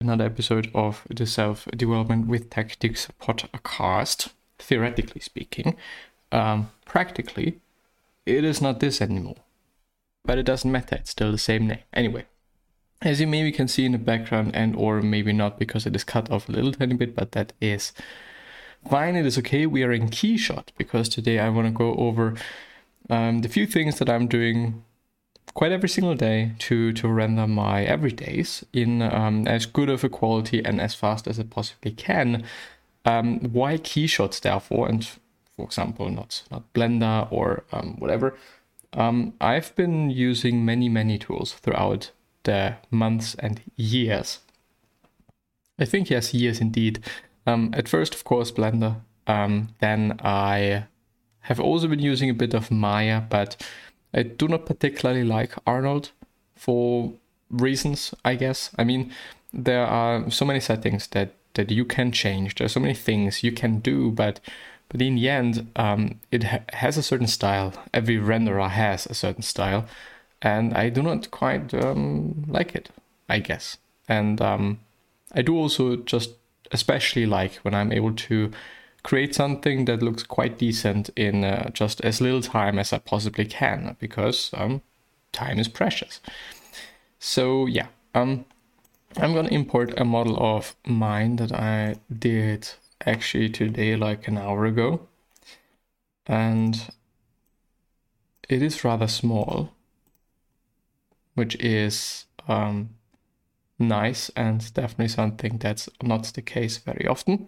another episode of the Self-Development with Tactics podcast. Theoretically speaking, practically, it is not this anymore. But it doesn't matter, it's still the same name. Anyway, as you maybe can see in the background, and or maybe not because it is cut off a little tiny bit, but that is fine, it is okay. We are in Keyshot because today I want to go over the few things that I'm doing quite every single day to render my everydays in as good of a quality and as fast as it possibly can. Why Keyshots therefore, and for example not Blender or whatever. I've been using many tools throughout the months and years. I think yes, years indeed. At first, of course, Blender. Then I have also been using a bit of Maya, but I do not particularly like Arnold for reasons, I guess. I mean, there are so many settings that you can change. There are so many things you can do, but in the end, it has a certain style. Every renderer has a certain style, and I do not quite like it, I guess. And I do also just especially like when I'm able to create something that looks quite decent in just as little time as I possibly can, because time is precious. So yeah, I'm gonna import a model of mine that I did actually today, like an hour ago, and it is rather small, which is nice and definitely something that's not the case very often.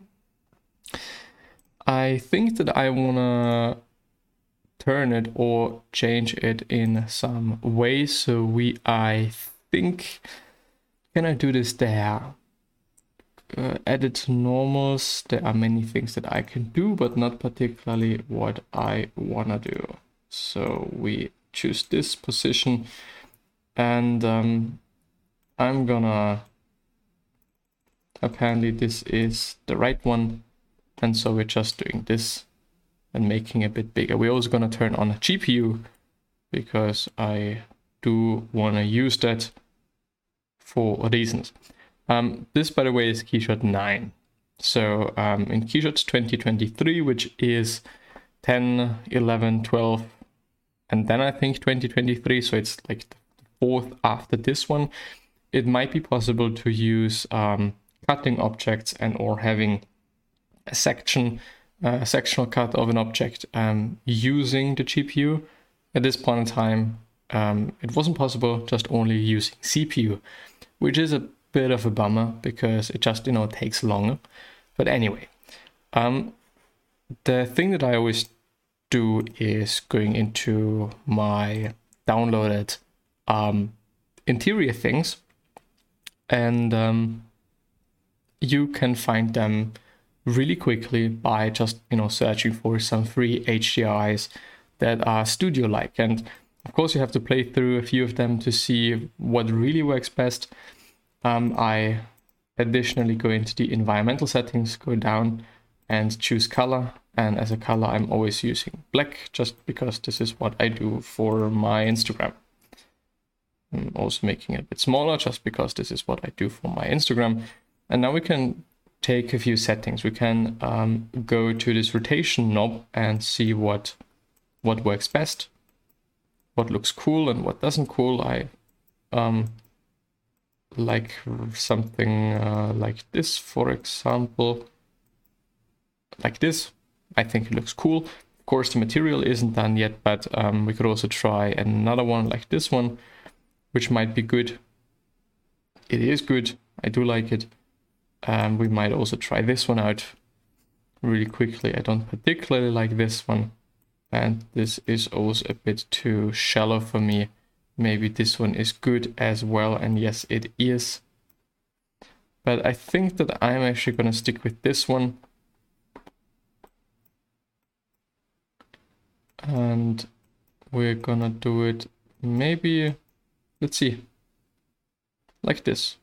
I think that I wanna turn it or change it in some way. So I think, can I do this there? Edit to normals. There are many things that I can do, but not particularly what I wanna do. So we choose this position, and I'm gonna, apparently this is the right one. And so we're just doing this and making it a bit bigger. We're also going to turn on a GPU because I do want to use that for reasons. This, by the way, is Keyshot 9. So in Keyshots 2023, which is 10, 11, 12, and then I think 2023, so it's like the fourth after this one, it might be possible to use cutting objects and or having a sectional cut of an object using the GPU. At this point in time, it wasn't possible, just only using CPU, which is a bit of a bummer because it just, takes longer. But anyway, the thing that I always do is going into my downloaded interior things, and you can find them really quickly by just searching for some free HDRIs that are studio-like. And of course you have to play through a few of them to see what really works best. I additionally go into the environmental settings, go down and choose color, and as a color I'm always using black, just because this is what I do for my Instagram. I'm also making it a bit smaller just because this is what I do for my Instagram. And now we can take a few settings. We can go to this rotation knob and see what works best, what looks cool and what doesn't cool. I like something like this, for example, like this. I think it looks cool. Of course, the material isn't done yet, but we could also try another one like this one, which might be good. It is good. I do like it. We might also try this one out really quickly. I don't particularly like this one, and this is also a bit too shallow for me. Maybe this one is good as well, and yes, it is. But I think that I'm actually going to stick with this one. And we're gonna do it maybe, let's see, like this.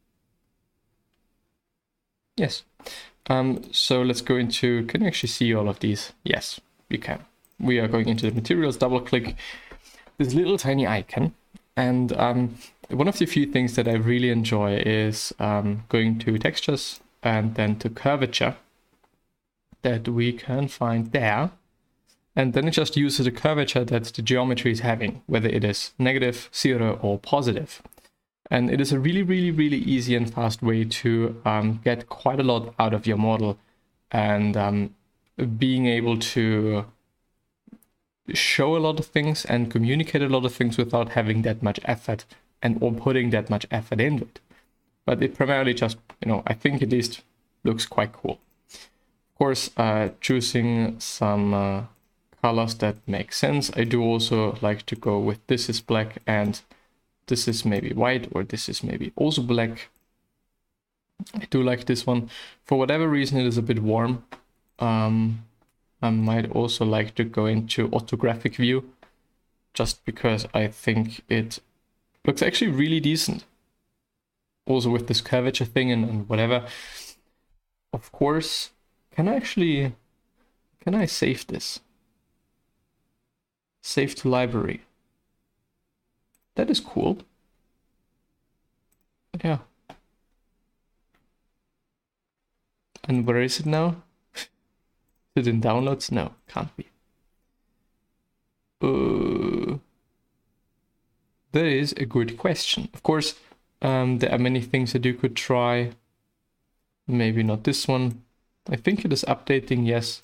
Yes. So let's go into, can you actually see all of these? Yes, you can. We are going into the materials, double click this little tiny icon, and one of the few things that I really enjoy is going to textures and then to curvature that we can find there. And then it just uses the curvature that the geometry is having, whether it is negative, 0, or positive. And it is a really, really, really easy and fast way to get quite a lot out of your model, and being able to show a lot of things and communicate a lot of things without having that much effort or putting that much effort into it. But it primarily just, I think at least looks quite cool. Of course, choosing some colors that make sense. I do also like to go with this is black and this is maybe white, or this is maybe also black. I do like this one. For whatever reason, it is a bit warm. I might also like to go into orthographic view, just because I think it looks actually really decent. Also with this curvature thing and whatever. Of course, can I save this? Save to library. That is cool. Yeah. And where is it now? Is it in downloads? No, can't be. That is a good question. Of course, there are many things that you could try. Maybe not this one. I think it is updating, yes.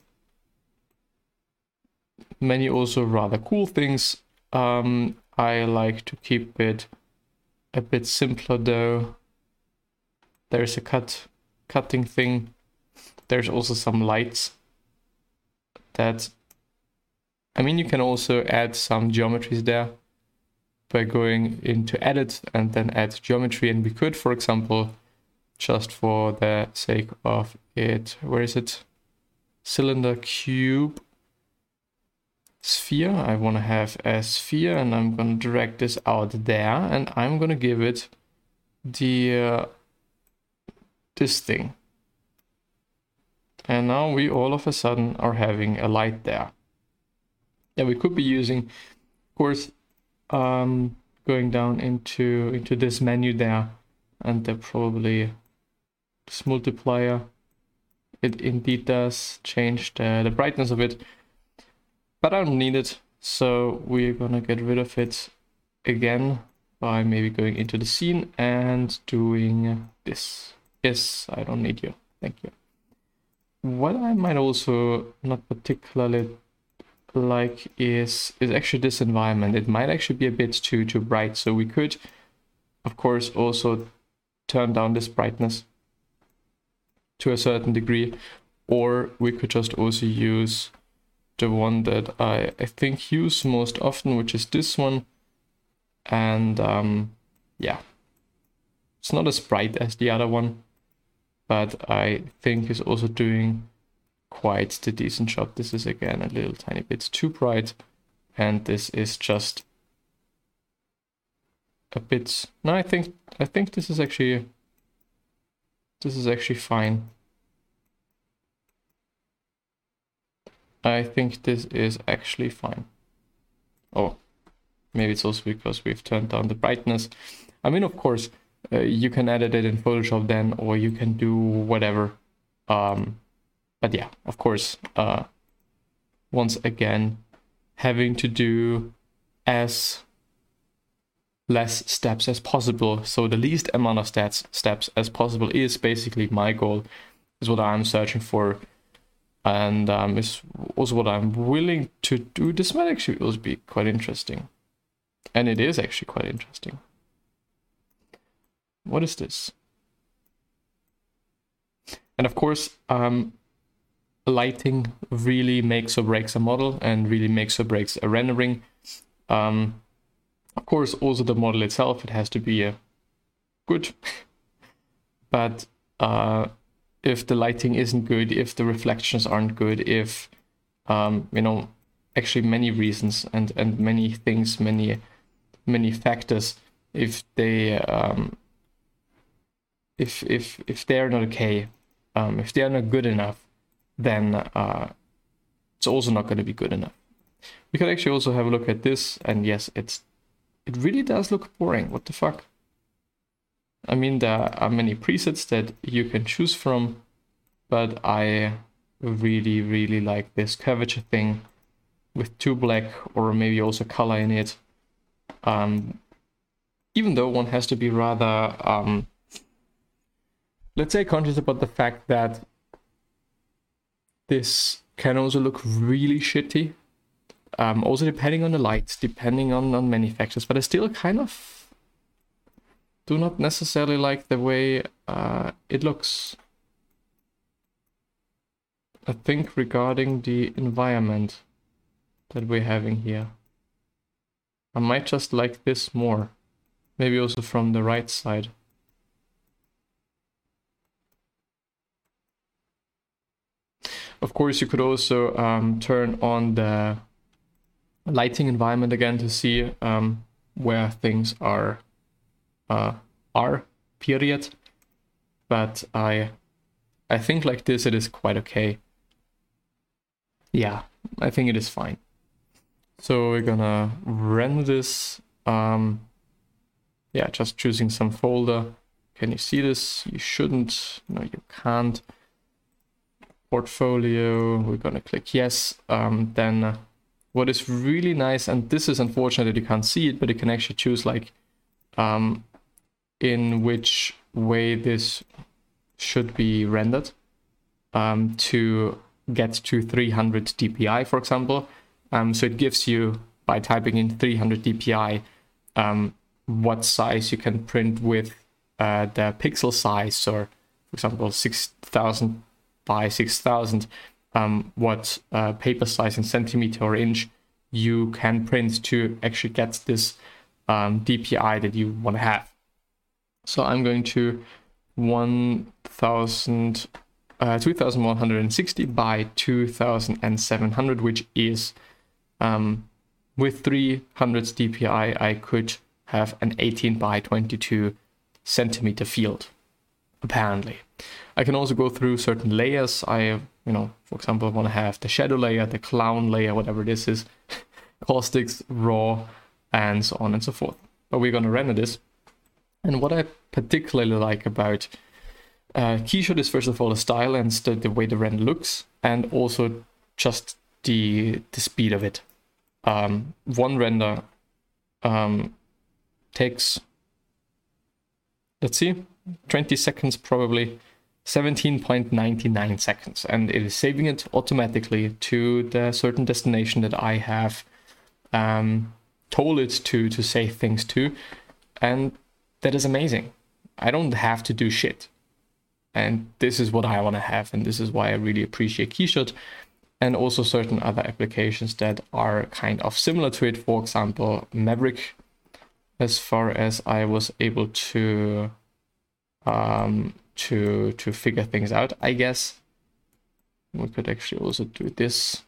Many also rather cool things. I like to keep it a bit simpler though. There's a cutting thing. There's also some lights that, you can also add some geometries there by going into edit and then add geometry. And we could, for example, just for the sake of it, where is it? Cylinder, cube, sphere. I want to have a sphere, and I'm going to drag this out there, and I'm going to give it the this thing. And now we all of a sudden are having a light there. Yeah, we could be using, of course, going down into this menu there, and then probably this multiplier. It indeed does change the brightness of it, but I don't need it, so we're gonna get rid of it again by maybe going into the scene and doing this. Yes, I don't need you. Thank you. What I might also not particularly like is actually this environment. It might actually be a bit too bright, so we could, of course, also turn down this brightness to a certain degree, or we could just also use the one that I think use most often, which is this one. And yeah, it's not as bright as the other one, but I think is also doing quite the decent job. This is again a little tiny bit too bright, and this is just a bit. No, I think this is actually fine. I think this is actually fine. Oh, maybe it's also because we've turned down the brightness. Of course, you can edit it in Photoshop then, or you can do whatever. But yeah, of course, once again, having to do as less steps as possible, so the least amount of steps as possible is basically my goal, is what I'm searching for, and is also what I'm willing to do. This might actually also be quite interesting, and it is actually quite interesting. What is this? And of course, lighting really makes or breaks a model, and really makes or breaks a rendering. Of course, also the model itself, it has to be good. But if the lighting isn't good, if the reflections aren't good, if actually many reasons and many things, many factors, if they if they're not okay, if they are not good enough, then it's also not going to be good enough. We could actually also have a look at this, and yes, it really does look boring. What the fuck? I mean, there are many presets that you can choose from, but I really, really like this curvature thing with 2 black or maybe also color in it. Even though one has to be rather, let's say, conscious about the fact that this can also look really shitty. Also depending on the lights, depending on many factors, but I still kind of do not necessarily like the way it looks. I think regarding the environment that we're having here, I might just like this more. Maybe also from the right side. Of course, you could also turn on the lighting environment again to see where things are, period. But I think like this it is quite okay. Yeah, I think it is fine. So we're gonna render this. Yeah, just choosing some folder. Can you see this? You shouldn't. No, you can't. Portfolio. We're gonna click yes. Then what is really nice, and this is unfortunate that you can't see it, but you can actually choose like in which way this should be rendered to get to 300 dpi, for example. So it gives you, by typing in 300 dpi, what size you can print with the pixel size, or for example 6000 by 6000, what paper size in centimeter or inch you can print to actually get this dpi that you want to have. So I'm going to 2160 by 2700, which is with 300 dpi I could have an 18 by 22 centimeter field, apparently. I can also go through certain layers. I, for example, want to have the shadow layer, the clown layer, whatever this is, caustics, raw, and so on and so forth. But we're going to render this. And what I particularly like about Keyshot is, first of all, the style and the way the render looks, and also just the speed of it. One render takes, let's see, 20 seconds probably, 17.99 seconds, and it is saving it automatically to the certain destination that I have told it to save things to, and that is amazing. I don't have to do shit, and this is what I want to have, and this is why I really appreciate Keyshot, and also certain other applications that are kind of similar to it. For example, Maverick, as far as I was able to figure things out, I guess. We could actually also do this.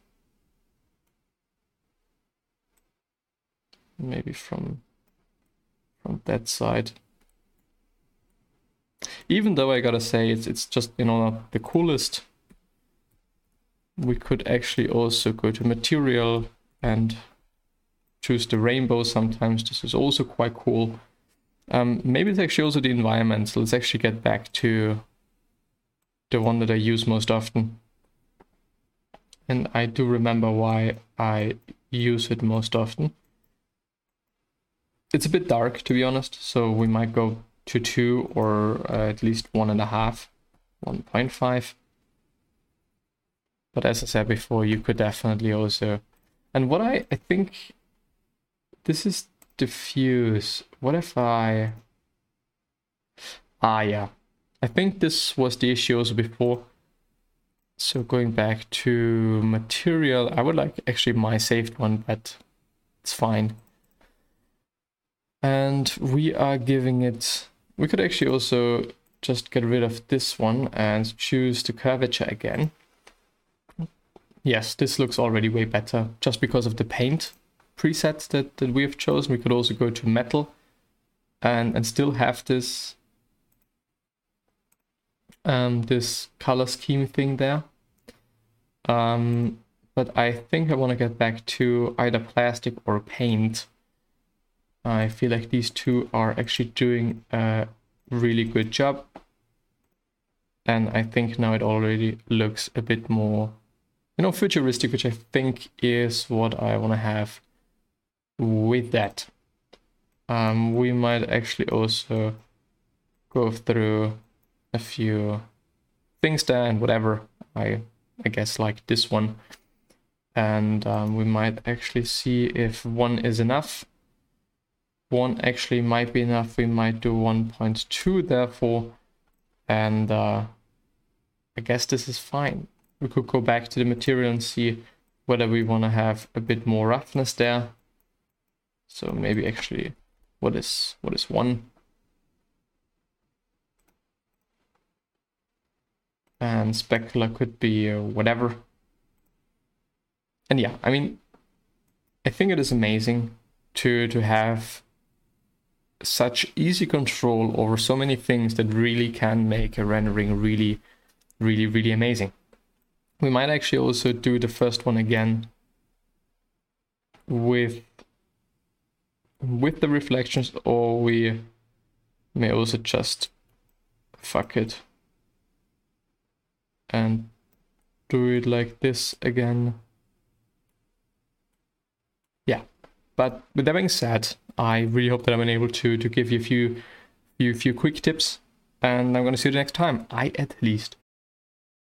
Maybe from that side. Even though I gotta say it's just, not the coolest. We could actually also go to material and choose the rainbow sometimes. This is also quite cool. Maybe it's actually also the environment. So let's actually get back to the one that I use most often. And I do remember why I use it most often. It's a bit dark, to be honest, so we might go to 2 or at least 1.5, 1.5. But as I said before, you could definitely also... And what I think... This is diffuse. What if I... yeah. I think this was the issue also before. So going back to material, I would like actually my saved one, but it's fine. And we are giving it... We could actually also just get rid of this one and choose the curvature again. Yes, this looks already way better just because of the paint presets that we have chosen. We could also go to metal and still have this this color scheme thing there. But I think I want to get back to either plastic or paint. I feel like these two are actually doing a really good job. And I think now it already looks a bit more, futuristic, which I think is what I want to have with that. We might actually also go through a few things there and whatever. I guess like this one. And we might actually see if 1 is enough. 1 actually might be enough. We might do 1.2 therefore. And I guess this is fine. We could go back to the material and see whether we want to have a bit more roughness there. So maybe actually, what is 1? And specular could be whatever. And yeah, I mean, I think it is amazing to have such easy control over so many things that really can make a rendering really, really, really amazing. We might actually also do the first one again with the reflections, or we may also just fuck it and do it like this again. Yeah, but with that being said, I really hope that I've been able to give you a few quick tips, and I'm going to see you the next time. I at least